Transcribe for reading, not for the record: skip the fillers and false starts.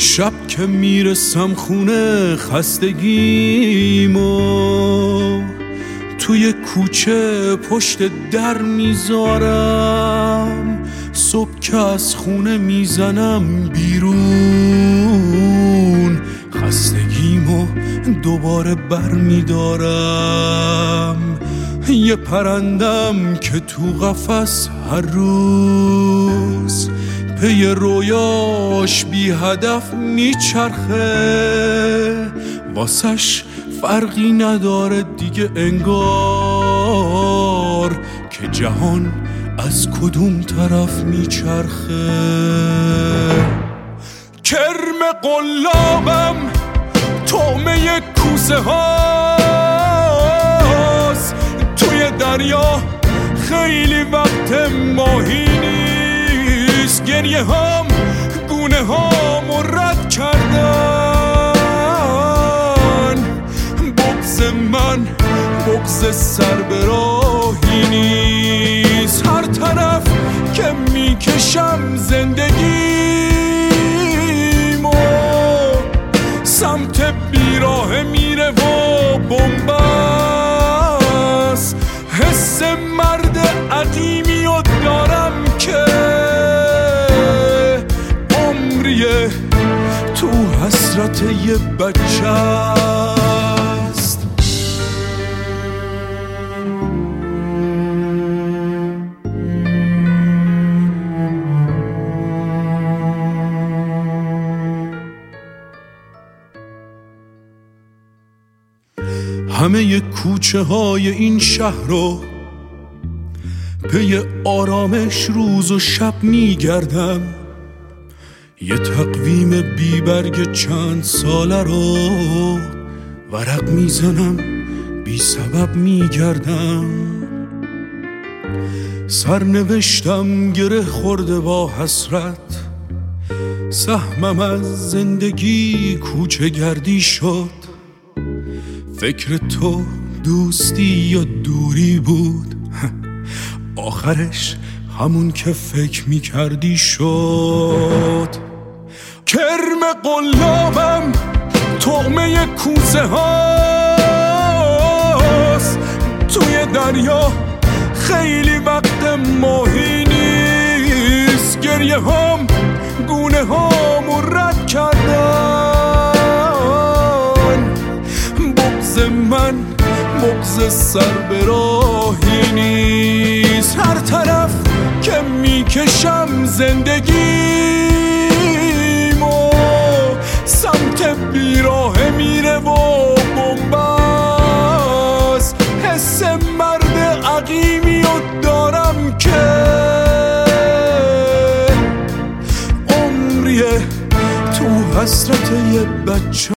شب که میرسم خونه خستگیمو توی کوچه پشت در میذارم، صبح که از خونه میزنم بیرون خستگیمو دوباره بر میدارم. یه پرندم که تو قفس هر روز پی رویاش بی هدف میچرخه، واسش فرقی نداره دیگه انگار که جهان از کدوم طرف میچرخه. کرم قلابم طعمه کوسه هاست، توی دریا خیلی وقت ماهی نیست. گریه هام گونه هامو رد کردن، بغض من بغض سر به راهی نیست. هر طرف که میکشم زندگیمو سمت بیراه میره و بنبست. حس مرد عقیمیو دارم که عمریه تو حسرت یه بچه است. همه کوچه های این شهر رو پی آرامش روز و شب میگردم، یه تقویم بی برگ چند ساله رو ورق میزنم بی سبب میگردم. سرنوشتم گره خورده با حسرت، سهمم از زندگی کوچه گردی شد. فکر تو دوستی یا دوری بود، آخرش همون که فکر میکردی شد. کرم قلابم طعمه کوسه هاست، توی دریا خیلی وقت ماهی نیست. گریه هام گونه هامو رد کردن، بغض من بغض سر به راهی نیست. هر طرف که میکشم زندگیمو سمت بیراه میره و بنبست. حس مرد عقیمیو دارم که عمریه تو حسرت یه بچه